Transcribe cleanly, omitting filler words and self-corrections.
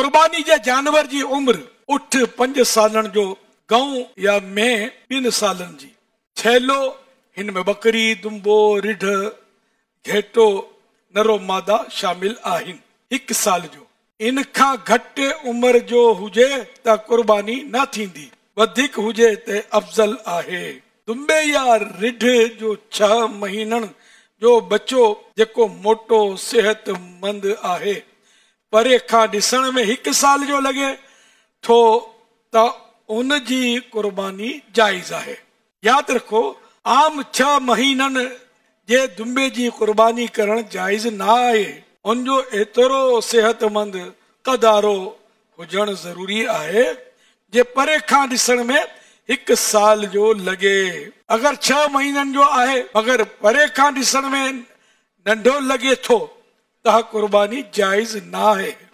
कुर्बानी जे जानवर जी उम्र उठ 5 सालन जो, गऊ या में 2 सालन जी। छैलो हिन में बकरी, दुंबो, रिढ, घेटो, नरो मादा शामिल आहिनि। 1 साल जो। इन खां घटि उम्र जो हुजे त कुर्बानी न थींदी, वधीक हुजे त अफ़ज़ल आहे। दुंबे या रिढ जो 6 महीननि जो बच्चो जेको मोटो सेहतमंद आहे, परे खां ॾिसण में 1 साल जो लॻे थो त उन जी कुर्बानी जाइज़ आहे। यादि रखो, आम 6 महीननि जे दुंबे जी कुर्बानी करण जाइज़ न आहे। उनजो एतिरो सेहतमंद कदारो हुजण ज़रूरी आहे जे परे खां ॾिसण में 1 साल जो लॻे। अगर 6 महीननि जो आहे मगर परे खां ॾिसण में नंढो लॻे थो त कुर्बानी जाइज़ न आहे।